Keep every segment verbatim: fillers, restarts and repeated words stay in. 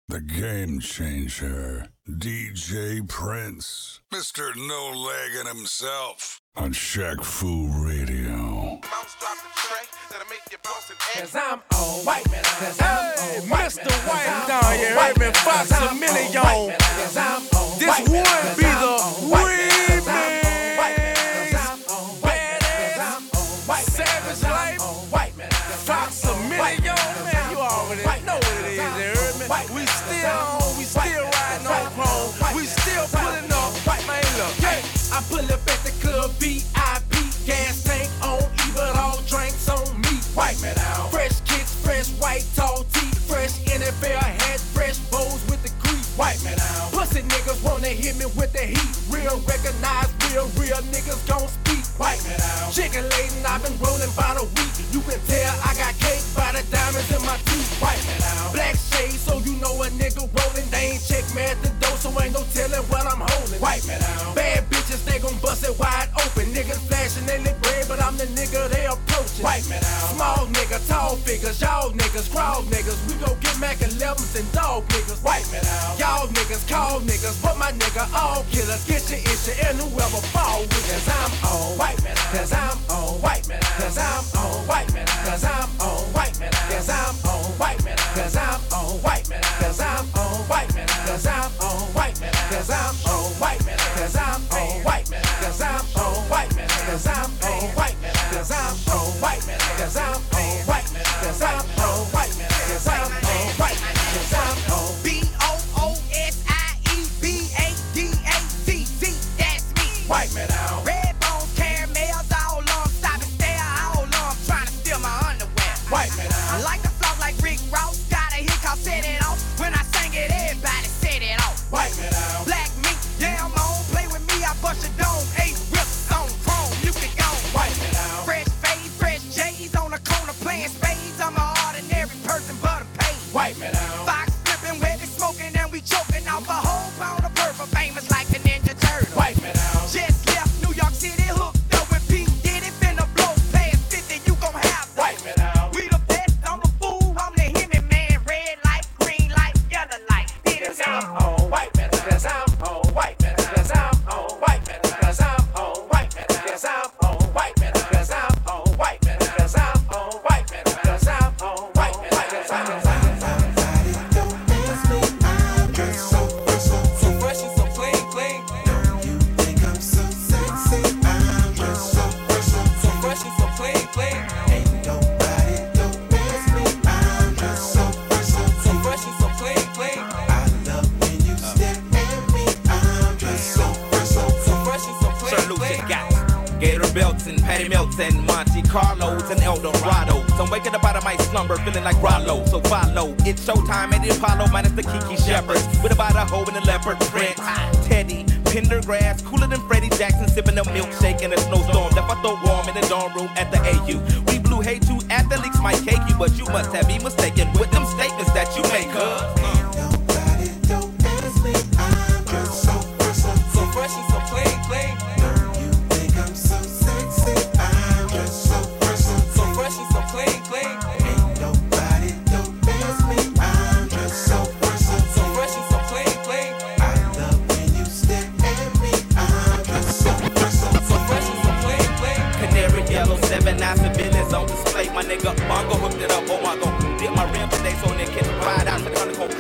The game changer, D J Prince, Mister No Leggin himself, on Shaq Fu Radio. Cause I'm on white man, cause I'm on white Mister White down here, heard me Fox a million. This would be the remix. Badass, savage life, Fox a million. Man, you already know what it is, you heard me? We still on, we still riding on chrome, we still pulling up, man, look. Yeah, I pull up at the club, V I P, gas tank on E, but all drinks on me. White man out. Fresh kicks, fresh white tall teeth, fresh N F L hat, fresh bows with the grease. White man out. Pussy niggas wanna hit me with the heat. Real recognize, real, real niggas gon' speak. White man out. Chicken laden, I've been rolling by the week. You can tell I got cake by the diamonds in my teeth. White man out. Black shades, so you know a nigga rolling. They ain't check me at the door, so ain't no telling what I'm holding. White man out. Bad bitches, they gon' bust it wide open. Niggas flashing, they look brave, but I'm the nigga they approaching. White man out. Small nigga, tall figures, y'all niggas, crawl niggas. We gon' get Mac elevens and dog niggas. White man out. Y'all niggas, call niggas, but my nigga all killers. Get your issue and whoever fall with. Cause I'm on white man out. Cause I'm on white man out. Cause I'm on white man out. Cause I'm on white man out. Cause I'm on white man out. Cause I'm on white man out. Cause I'm on white man out. Cause I'm on white man out. Cause I'm on white man out. Cause I'm on white man out. Cause I'm on white man out. Cause I'm on white man out. Cause I'm on white man out. Cause I'm on white man out. Cause I'm on white man out. Cause I'm on white man out. Cause I'm on B O O S I E B A D A C C. That's me. White man out. Red bones, caramels, all on, stop and stare, all on, trying to steal my underwear. White man out. I like to flow like Rick Ross, got a hit called Set It Off. When I sang it, everybody set it off. White man out. Black meat, yeah, I'm on, play with me, I bust your dome. Eight whips on chrome, you can go. White man out. Fresh fade, fresh J's on the corner playing spades. I'm an ordinary person, but I'm paid. White man out. Fox flipping, wet and smoking, and we choking off a whole pound of purple, famous like the Ninja Turtle. White man out. Just left New York City, hooked up with P. Diddy, finna blow past fifty, you gon' have some. White man out. We the best, I'm the fool, I'm the Hemi man. Red light, green light, yellow light. Cause I'm on white man out. Cause I'm on white man out. Cause I'm on white man out. Cause I'm on white man out. Cause I'm on white man out. Cause I'm on white man out. Cause I'm on white man out. Cause I'm on white man out. Cause I'm on white man out. So fresh and so clean, clean. You think I'm so sexy? I'm just so fresh, so fresh and so clean, clean. Ain't nobody don't miss me. I'm just so fresh, so fresh and so clean, clean. I love when you stare at me. I'm just so fresh, so fresh and so clean, Sir Lucian got Gator belts and Patty Melts and Monte Carlos and El Dorado. So I'm waking up out of my slumber feeling like Rollo. So follow, it's showtime at the Apollo minus the Kiki Shepherds. With about a hoe and a leopard print. Teddy, Pendergrass, cooler than Freddie Jackson, sipping a milkshake in a snowstorm. Left I throw warm in the dorm room at the A U. We blew hay to athletes might cake you, but you must have me mistaken with them statements that you make, huh? Nobody don't ask me. I'm just so fresh, so fresh and so clean, clean. You think I'm so sexy? I'm just so fresh, so fresh and so clean, clean. Ain't nobody don't ask me. I'm just so fresh, so fresh and so clean, clean. I love when you stare at me. I'm just so fresh, so fresh and so clean, clean. Canary yellow, seven nine civilians on display. My nigga Bongo hooked it up. Oh, I go dip my rim today so they can ride out to the country.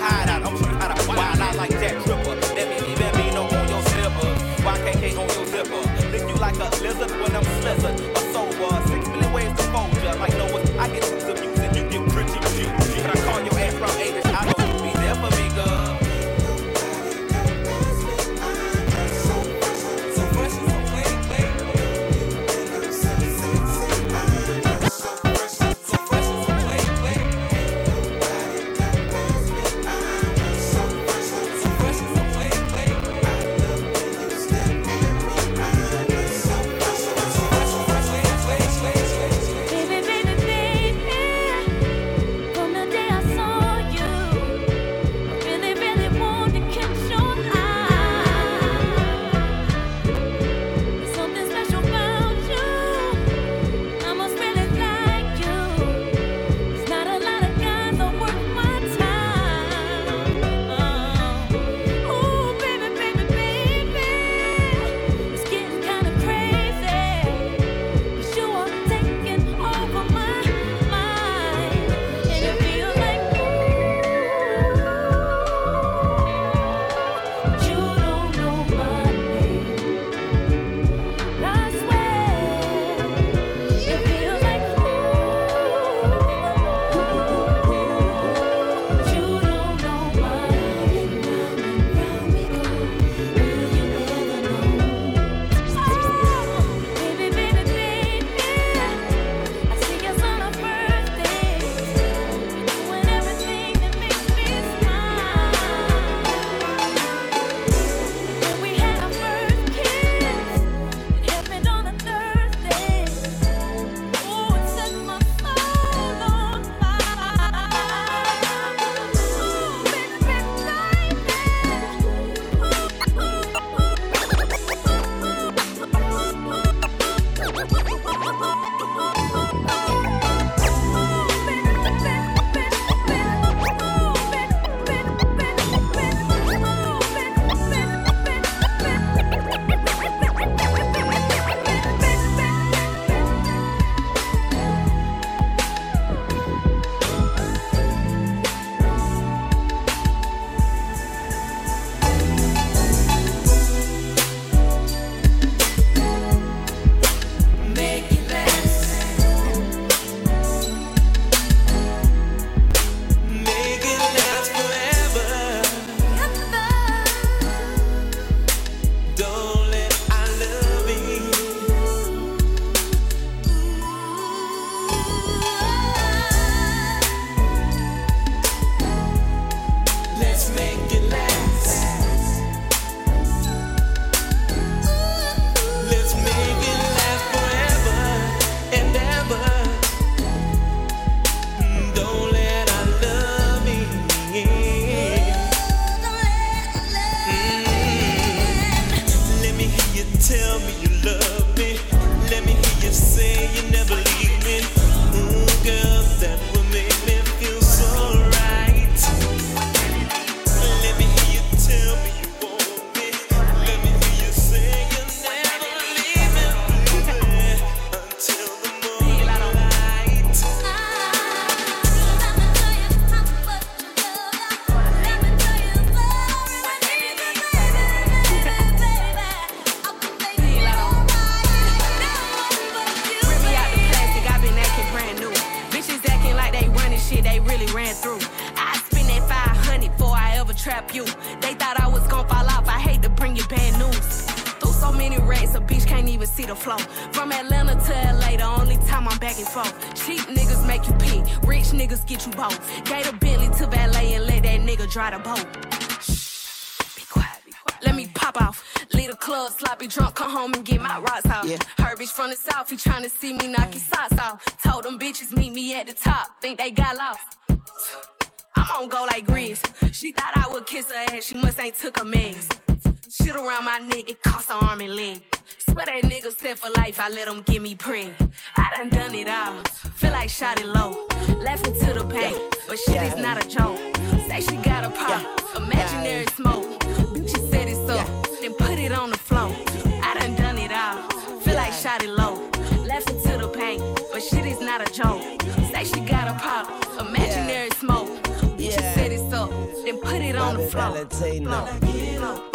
trap you. They thought I was gon' fall off. I hate to bring you bad news. Through so many racks, a bitch can't even see the flow. From Atlanta to L A, the only time I'm back and forth. Cheap niggas make you pee, rich niggas get you both. Gave a Bentley to valet and let that nigga dry the boat. Shh, be quiet, be quiet. Let me pop off. Leave the club, sloppy drunk, come home and get my rocks off. Yeah. Her bitch from the south, he tryna see me knock his socks off. Told them bitches meet me at the top, think they got lost. I'm on go like Grizz. She thought I would kiss her ass, she must ain't took her meds. Shit around my neck, it cost her arm and leg. Swear that nigga set for life, I let him get me preg. I done done it all, feel like shot it low. Laughing to the pain, but shit is not a joke. Say she got a pop, imaginary smoke. She said it's up, then put it on the floor. I done done it all, feel like shot it low. Laughing to the pain, but shit is not a joke. Say she got a pop, imaginary smoke. She said it's up, then put it on the floor. floor.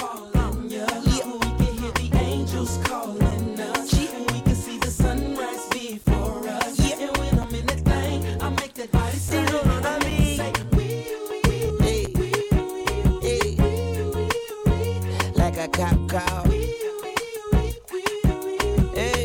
Calling us, and we can see the sunrise before us. Yeah. And when I'm in that thing, I make that body say, you know what I mean? Say, hey, hey, like a cop car. Hey,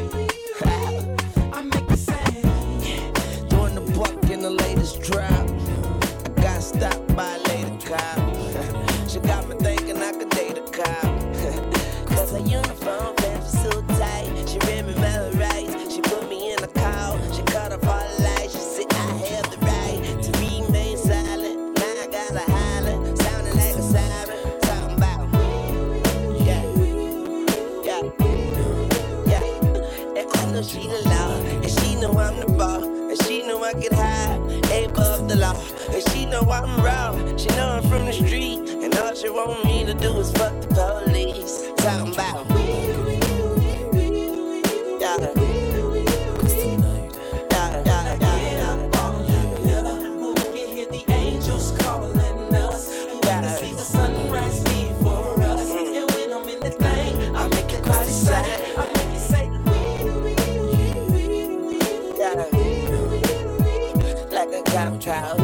I make the sound. Doing the buck in the latest drop. I got stopped by a lady cop. She got me thinking I could date a cop. Cause her uniform pants were so tight. She read me my rights. She put me in a call. She cut off all the lights. She said I have the right to remain silent. Now I gotta holler, sounding like a siren. Talking about, yeah, yeah, yeah. And I know she the law, and she know I'm the ball, and she know I get high, above the law, and she know I'm raw. She know I'm from the street, and all she want me to do is fuck the police. Talking about, yeah, yeah, yeah, yeah. We can hear the angels calling us. We can see the sunrise before us. And when I'm in the thing, I make it body say, I make it say, yeah, like a cop child.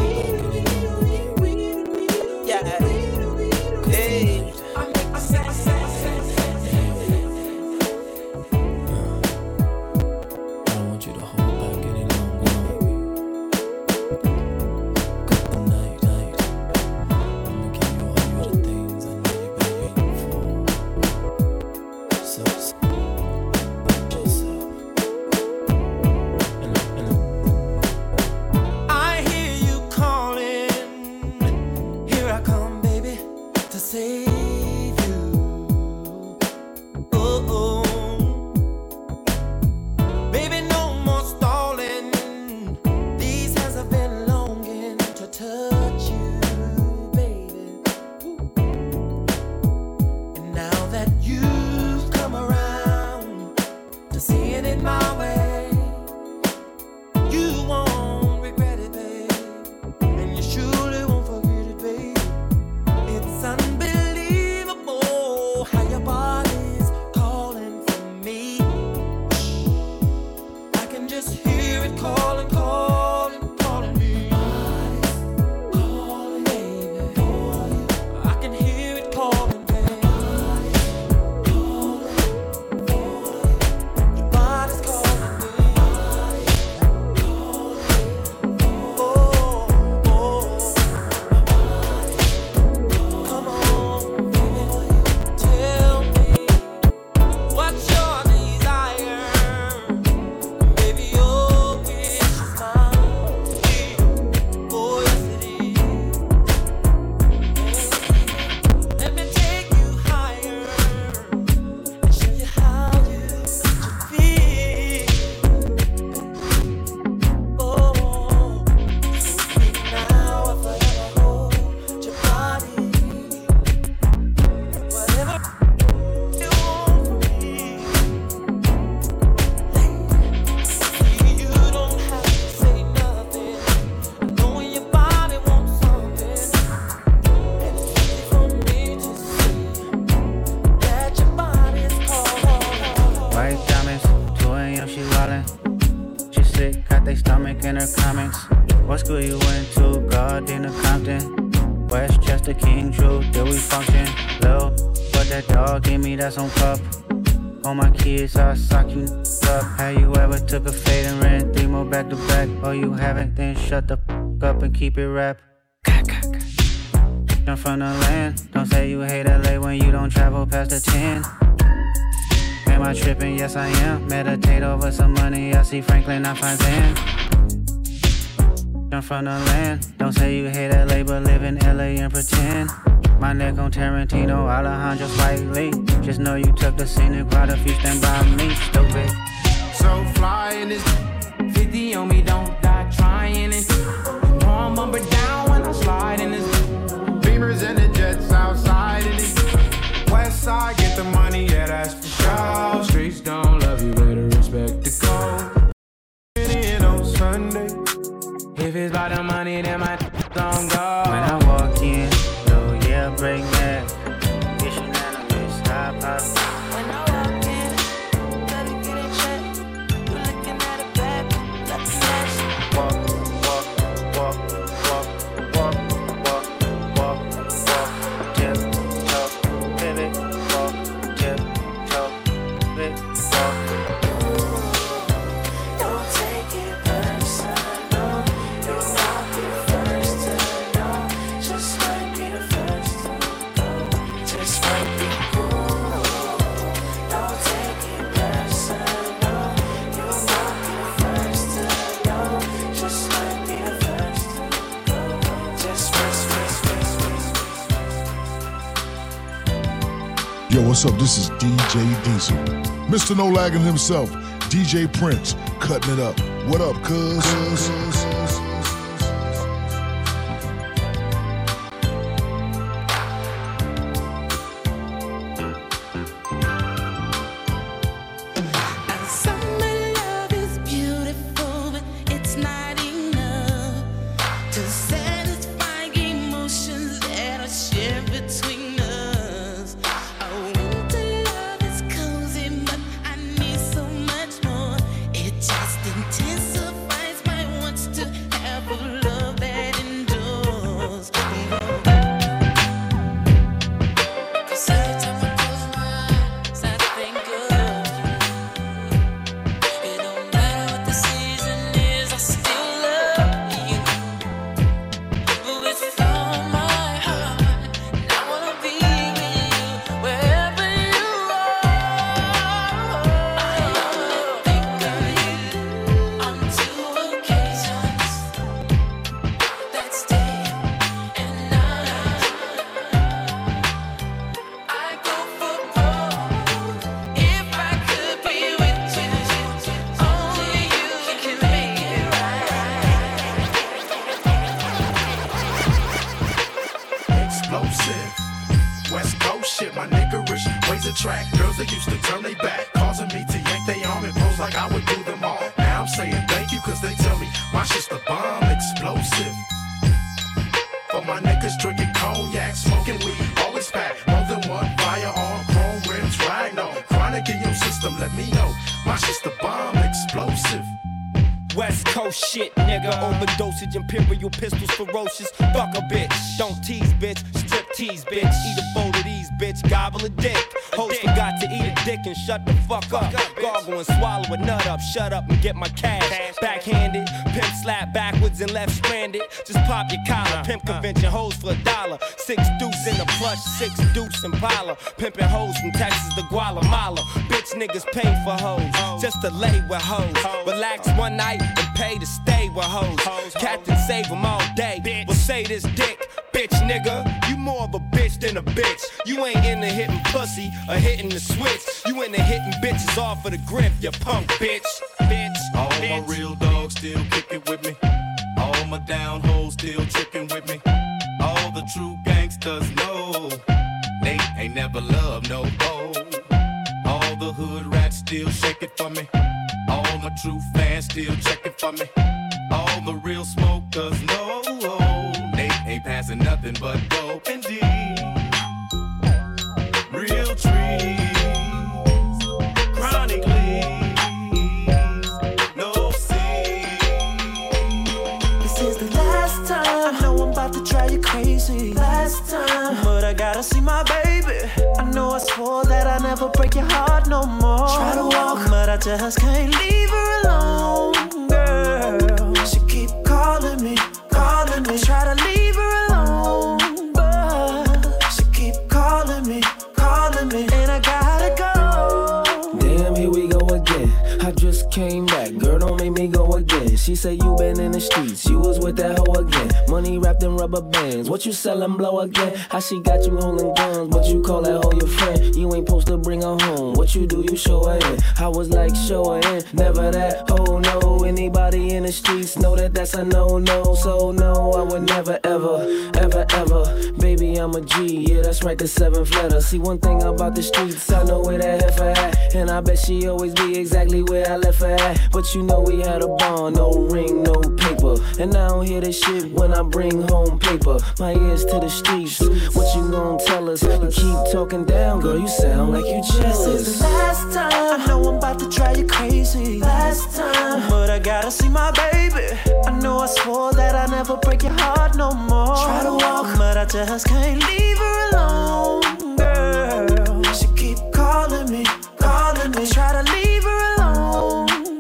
Yeah, hey, I make I say, I say. Unbelievable. That's just the king truth, till we function low. But that dog in me, that's on cup. All my kids are sucking up. Have you ever took a fade and ran three more back to back? Oh, you haven't? Then shut the f up and keep it rap. I'm from the land. Don't say you hate L A when you don't travel past the ten. Am I tripping? Yes, I am. Meditate over some money. I see Franklin, I find Zen. I'm from the land. Don't say you hate L A, but live in L A and pretend. My neck on Tarantino, Alejandro Spike Lee. Just know you took the scenic route if you stand by me, stupid. So fly in this fifty on me, don't die trying it. You know I'm bumper down when I slide in this. Beamers and the jets outside in it. West side, get the money, yeah, that's for sure. Streets don't love you, better respect the code. In on Sunday. If it's about the money, then my don't go. When I walk in, oh yeah, break that. It's unanimous, high pop. When I walk in, better get a check. You looking at a bag, got the snatch. Walk, walk, walk, walk, walk, walk, walk, walk. Tip, toe, pivot, walk, tip, toe, pivot, walk. Don't take it personal. You won't be the first to know. Just might be the first to go. Just might be cool. Don't take it personal. You won't be the first to know. Just might be the first to go. Just first, first, first, first, first. Yo, what's up? This is D J Diesel. Mister No Lagging himself, D J Prince, cutting it up. What up, cuz? Summer love is beautiful, but it's not enough to satisfy emotions that are shared between us. Oh, winter love is cozy, but I need so much more. It just intensifies my wants to have a love that endures. 'Cause every time I close my eyes, I think of you. It don't matter what the season is, I still love you. With all my heart, and I wanna be with you wherever you are. I only think of you on two occasions. That's day and night. I go for broke if I could be with you. Only you can make it Explosive. West Coast shit, my niggerish ways attract girls that used to turn they back, causing me to yank they arm and pose like I would do them all. Now I'm saying thank you, cause they tell me my shit's the bomb. Explosive. For my niggas drinking cognac, smoking weed, always pack more than one firearm, chrome rims, right? No, chronic in your system, let me know. My shit's the bomb. Explosive. West Coast shit, nigga. Overdosage, imperial pistols, ferocious. Fuck a bitch. Don't tease, bitch. Strip tease, bitch. Eat a bowl of these, bitch. Gobble a dick. Host forgot to eat a dick and shut the fuck up. Gargle and swallow a nut up. Shut up and get my cash. Backhanded, pimp slap backwards and left stranded. Just pop your collar. Pimp convention hoes for a dollar. Six deuce in the plush, six deuce Impala. Pimping hoes from Texas to Guatemala. Bitch niggas pay for hoes just to lay with hoes. Relax one night and pay to stay with hoes. Captain save them all day. Well, say this dick, bitch nigga. You more of a bitch than a bitch. You ain't into hitting pussy or hitting the switch. You into hitting bitches off of the grip, you punk bitch. Bitch. All my real dogs still kicking with me. All my down hoes still tricking with me. All the true gangsters know they ain't never loved no hoe. All the hood rats still shake it for me. All my true fans still check it for me. All the real smokers know they ain't passing nothing but dope and D. Real trees, chronic leaves, no seeds. This is the last time. I know I'm about to drive you crazy. Last gotta see my baby. I know I swore that I never break your heart no more. Try to walk, but I just can't leave her alone, girl. She keep calling me, calling me. I try to leave her alone, but she keep calling me, calling me, and I gotta go. Damn, here we go again. I just came back, girl, don't make me go again. She said you been in the streets, you was with that hoe again. Money wrapped in rubber bands, what you sellin' blow again? How she got you holding guns, but you call that hoe your friend. You ain't supposed to bring her home, what you do, you show her in. I was like, show her in, never that, oh no. Anybody in the streets know that that's a no-no. So no, I would never, ever, ever, ever. Baby, I'm a G, yeah, that's right, the seventh letter. See, one thing about the streets, I know where that heifer at. And I bet she always be exactly where I left her at. But you know we had a bond, no ring, no paper. And I don't hear this shit when I bring home paper. My ears to the streets, what you gon' tell us? You keep talking down, girl, you sound like you jealous. This is the last time, I know I'm about to drive you crazy. Last time, but I gotta see my baby. I know I swore that I never break your heart no more. Try to walk, but I just can't leave her alone, girl. She keep calling me, calling me. I try to leave her alone,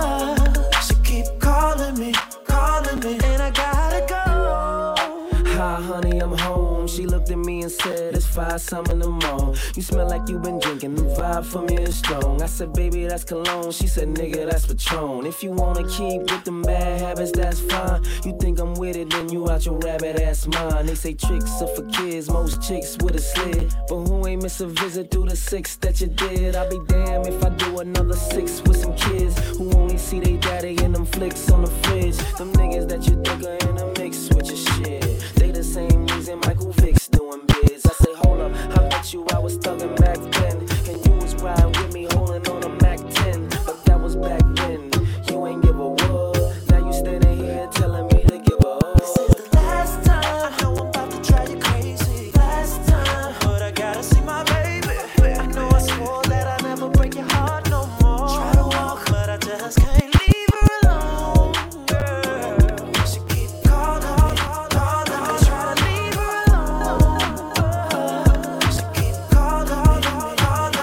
but she keep calling me, calling me, and I gotta go. Hi, honey, I'm home. She looked at me and said, it's five some in the morning. You smell like you been drinking, the vibe for me is strong. I said, baby, that's cologne. She said, nigga, that's Patron. If you wanna keep with them bad habits, that's fine. You think I'm with it, then you out your rabbit ass mind. They say tricks are for kids, most chicks with a slid. But who ain't miss a visit through the six that you did? I'll be damned if I do another six with some kids who only see they daddy in them flicks on the fridge. Them niggas that you think are in a mix with your shit. They the same reason Michael Vick's doing biz. I say, hold up, I bet you I was thugging back then. And you was riding with me holding on a Mac ten. But that was back then, you ain't give a word. Now you standing here telling me to give a hug. This is the last time, I know I'm about to drive you crazy. Last time, but I gotta see my baby. I know I swore that I never break your heart no more. Try to walk, but I just can't leave her alone, girl. She keep calling me, calling me. I try to leave her alone, but she keep calling me,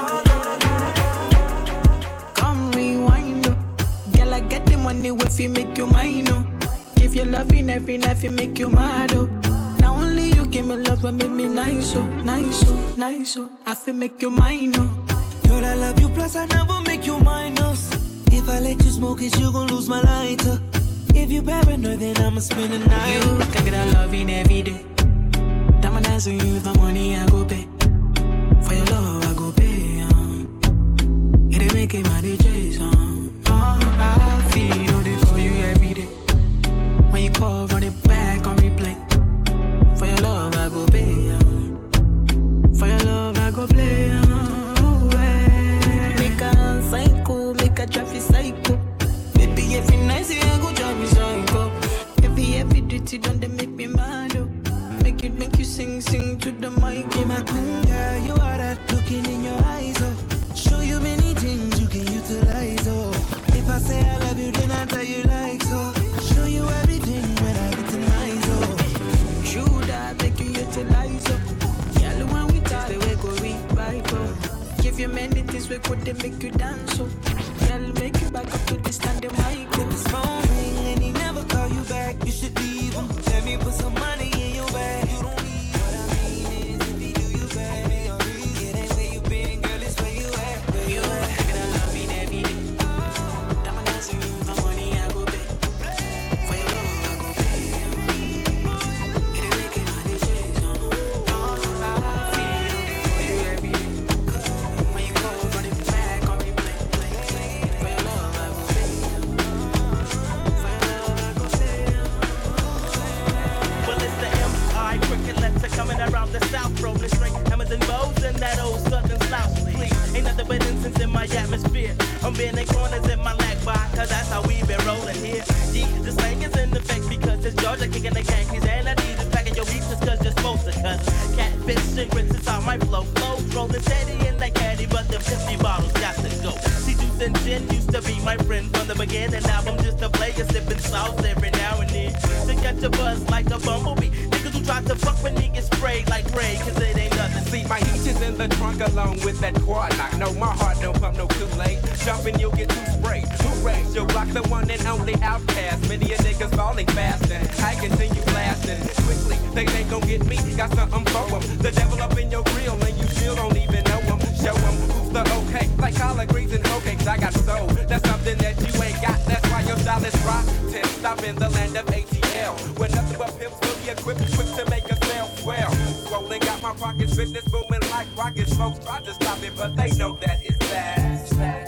calling me. Come rewind, oh. Girl, I get the money if you make you mine, oh. Give you love in every night, you make you mad, oh. Now only you give me love, but make me nice, oh, nice, oh, nice, oh. I feel make you mine, oh. Girl, I love you, plus I never make you minus. If I let you smoke it, you gon' lose my lighter. If you paranoid, then I'ma spend the night. You can get a love in every day. Diamond dance with you, for money I go pay. For your love I go pay, um. It ain't making my D Js, um. Oh, I feel all day for you every day. When you call, run it back on replay. For your love I go pay, um. For your love I go play, um. Oh, yeah. Make a psycho, make a drive you psycho. Baby, every night say I go drive you psycho. Every, every duty done, they make me mad, oh. Make it, make you sing, sing to the mic. Be my queen, girl, you are that looking in your eyes, oh. Show you many things you can utilize, oh. If I say I love you, then I tell you like so. Show you everything when I get to nice, oh. True that, make you utilize, oh. Girl, when we talk, they will go revive, oh. Give you many things, we could they make you dance, oh. Girl, make you back up to the stand, the mic, oh. If this phone ring and he never call you back, you should leave him. Let me put some money in your bag. You don't need what I mean is if he do you bad, it ain't where you been, girl, it's where you at. Where you at? Get a love in every day. Diamond dance with you, for money I go pay. For your love I go pay. It ain't making my D Js, um. Oh, I feel for you every day. When you call, run it back on replay. For your love I go pay. For your love I go pay. Well, it's the M I cricket letter coming around the south, rolling straight hammers and bows and that old southern slouch. Please, ain't nothing but incense in my atmosphere. I'm being the corners in my lag by, cause that's how we been rolling here. Yeah, the slang is in effect because it's Georgia kicking the Yankees and I need to packing your beats cause you're supposed to cuss. Catfish and grits is how my flow flows. Rolling steady in that caddy, but them fifty bottles got to go. See, juice and gin used to be my friend from the beginning. Now I'm just a player sipping sauce every now and then. To catch a buzz like a bumblebee. Niggas who try to fuck with me get sprayed like Ray, cause it ain't nothing in the trunk along with that quad lock. No, my heart don't pump no Kool-Aid. Jumping, you'll get too sprayed. Who raised your block? The one and only outcast. Many a niggas falling fast and I continue blasting quickly. They ain't gon' get me. Got something for them. The devil up in your grill and you still don't even know them. Show them who's the okay. Like collard greens and hoe cakes. I got soul. That's something that you ain't got. That's why your style is rotten. Stop in the land of A T L. Where nothing but pimps will be equipped quick to make us sell well. Rolling got my pockets, fitness booming like rockets. Folks try to stop it, but they know that it's bad.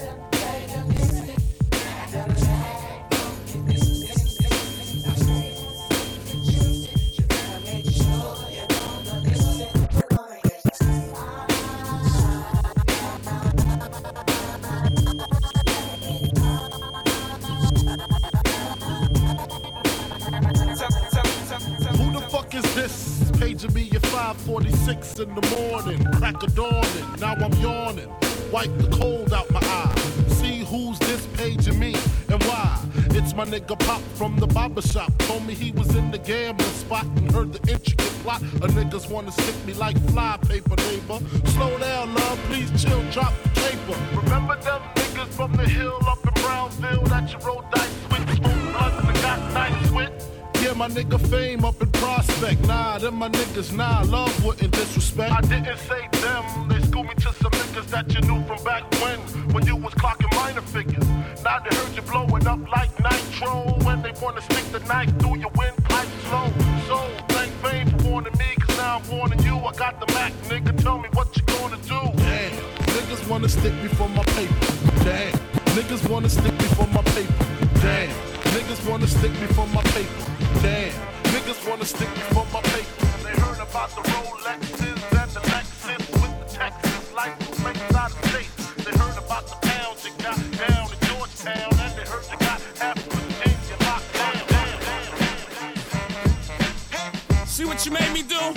Paging me at five forty-six in the morning, crack of dawning, now I'm yawning, wipe the cold out my eye, see who's this paging me and why. It's my nigga Pop from the barber shop, told me he was in the gambling spot and heard the intricate plot. A niggas wanna stick me like fly paper, neighbor. Slow down, love, please chill, drop the paper. Remember them niggas from the hill up in Brownsville that you rolled dice with, smooth bloods and got nice with? Yeah, my nigga Fame up in Prospect. Nah, them my niggas, nah, love wouldn't disrespect. I didn't say them, they schooled me to some niggas that you knew from back when, when you was clocking minor figures. Now they heard you blowing up like nitro, when they wanna stick the knife through your windpipe slow. So, thank Fame for warning me, cause now I'm warning you. I got the Mac, nigga, tell me what you gonna do. Damn, niggas wanna stick me for my paper. Damn, niggas wanna stick me for my paper. Damn, niggas wanna stick me for my paper. Damn, niggas wanna stick me for my paper. They heard about the Rolexes and the Lexus with the Texas license plates out of state. They heard about the pounds you got down in Georgetown, and they heard you got half of Virginia locked down. See what you made me do?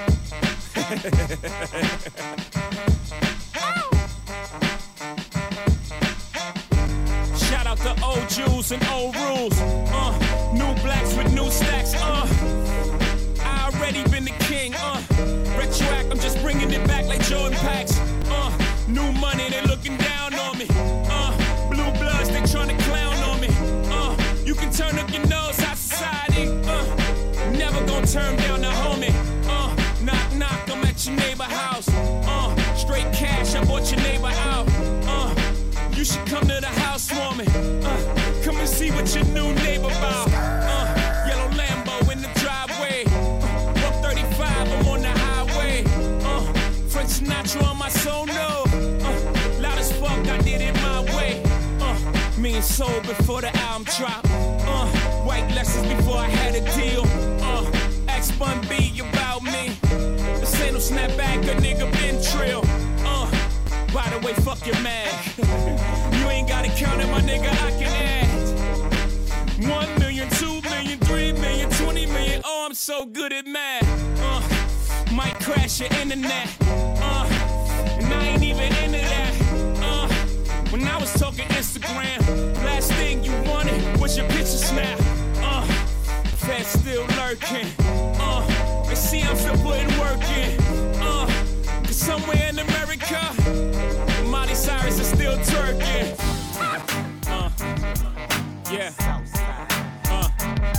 Shout out to old Jews and old rules. Uh, new blacks with new stacks. Uh, I already been the king. Uh, retroact, I'm just bringing it back like Jordan packs. Uh, new money, they looking down on me. Uh, blue bloods, they trying to clown on me. Uh, you can turn up your nose out society. Uh, never gonna turn down the homie. Uh, knock knock, I'm at your neighbor house. Uh, straight cash, I bought your neighbor out. Uh, you should come to the housewarming. Uh, come and see what your new neighbor about. Uh, yellow Lambo in the driveway. Uh, one thirty-five, I'm on the highway. Uh, Frank Sinatra on my sono. Uh, loud as fuck, I did it my way. Uh, me and Soul before the album drop. Uh, white lessons before I had a deal. Uh, X Bun B about me. This ain't no snapback, a nigga been trill. Uh, by the way, fuck your mag. You ain't gotta count it, my nigga, I can add. One million, two million, three million, twenty million. Oh, I'm so good at math. Uh, might crash your internet. Uh, and I ain't even into that. Uh, when I was talking Instagram, last thing you wanted was your picture snap. Uh, Fed still lurking. Uh, they see I'm still putting work in. Uh, cause somewhere in America, Miley Cyrus is still twerking. Uh, yeah. Uh,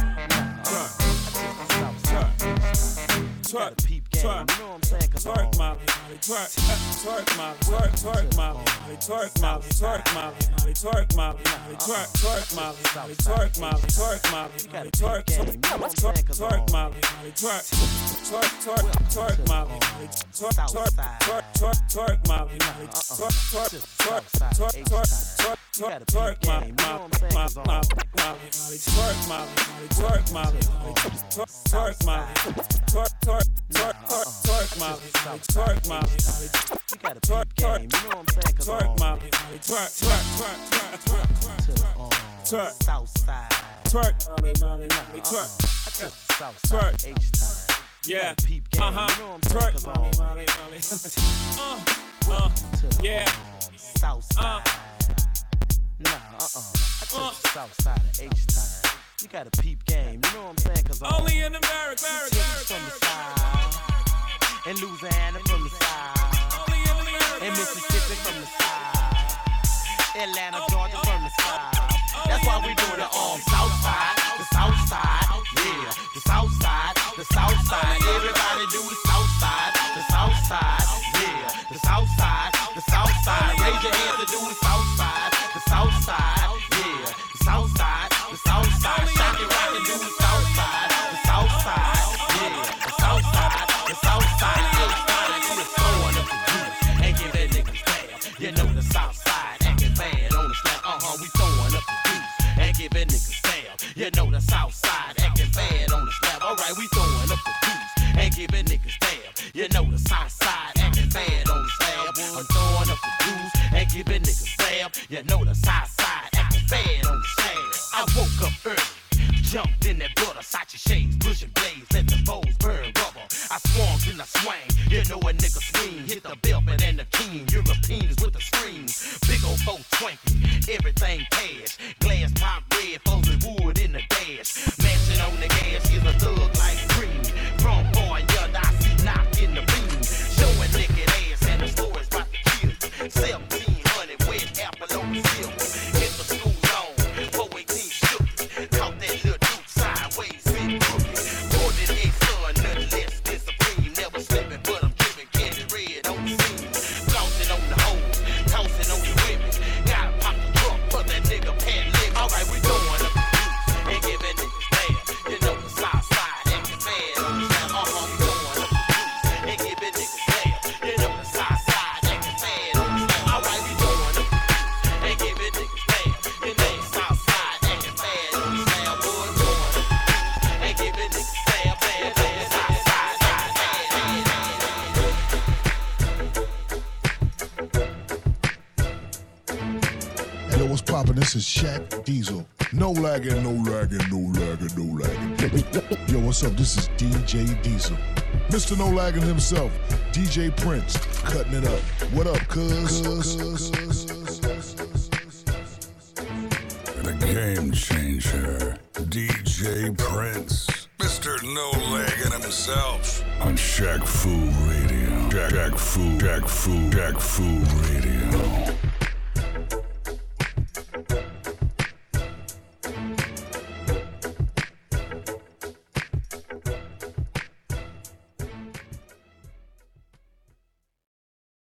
twerk, twerk, twerk, twerk, Molly, twerk, twerk, Molly, twerk, twerk, Molly, twerk, Molly, twerk, Molly, twerk, Molly, twerk, twerk, Molly, twerk, Molly, twerk, Molly, twerk, twerk, twerk, Molly, twerk, twerk, twerk, twerk, Molly, twerk, twerk, twerk, twerk, twerk, Molly, twerk, twerk, twerk, twerk, twerk, twerk, twerk, Molly, Molly, Molly, Molly, twerk, Molly, twerk, Molly, twerk, Molly, twerk, twerk, twerk, twerk, twerk, Molly, twerk, Molly, you got a twerk, twerk, you know what I'm saying? Twerk, Molly, twerk, twerk, twerk, twerk, twerk, twerk, Southside, twerk, Molly, Molly, Molly, twerk, twerk, H-time, yeah, uh huh, twerk, Molly, Molly, Molly, uh, uh, yeah, Southside, nah, uh, uh, I took the Southside of H-time. You got a peep game, you know what I'm saying? Cause only in America, America, America, from the side, and Louisiana from the side. and Mississippi from the side, Atlanta, Georgia from the side. That's why we do the um south side, the south side, yeah, the south side, the south side. Everybody do the south side, the south side, yeah, the south side, the south side. Raise your hands to do the south side, the south side, yeah, the south side, the south side. Shock it, rock and do the south side, the south side, yeah, the south side, the south side. Everybody do the throwing up the juice and give that nigga stab. You know the south side acting bad on the slap. Uh huh, we throwing up the juice and giving niggas stab. You know the south side acting bad on the slab. Alright, we throwing up the juice and giving niggas stab. You know the south side acting bad on the slab. I'm throwing up the juice and giving niggas stab. You know the south side acting bad on the slab. I woke up early, jumped in that butter, Sachi shades, pushing blades, let the bowls burn rubber. I swung and I swang, you know a nigga swing, hit the velvet and the king, Europeans with the screams, big ol' four twenty, everything cash, glass top red, foes with wood in the dash, mansion on the gas, is a thug like green, from boy, young, I see knock in the beam, showing naked ass and the stories about the kids, seventeen hundred wet apple on the silk, hit the school zone, four eighteen shook, caught that little dude sideways, sit crooked, more than a son, nothing less than supreme, never slipping, but I'm giving candy red on the scene, flossing on the hoes, tossing on the women, gotta pop the trunk for that nigga pan lick. Alright, we throwing up the juice and giving niggas bad, you know the south side acting bad on the slab. Uh-huh, we throwing up the juice and giving niggas bad, you know the south side acting bad on the slab. Alright, we throwing up the juice and giving niggas bad, you know the south side acting bad on the slab. Boy, throwing up the juice and giving niggas bad, bad, bad, south side acting bad, bad, Yo, what's poppin'? This is Shaq Diesel. No lagging, no lagging, no lagging, no lagging. Yo, what's up? This is D J Diesel. Mister No Lagging himself, D J Prince, cutting it up. What up, cuz? The game changer, D J Prince. Mister No Lagging himself on Shaq Fu Radio. Shaq Fu, Shaq Fu, Shaq Fu Radio.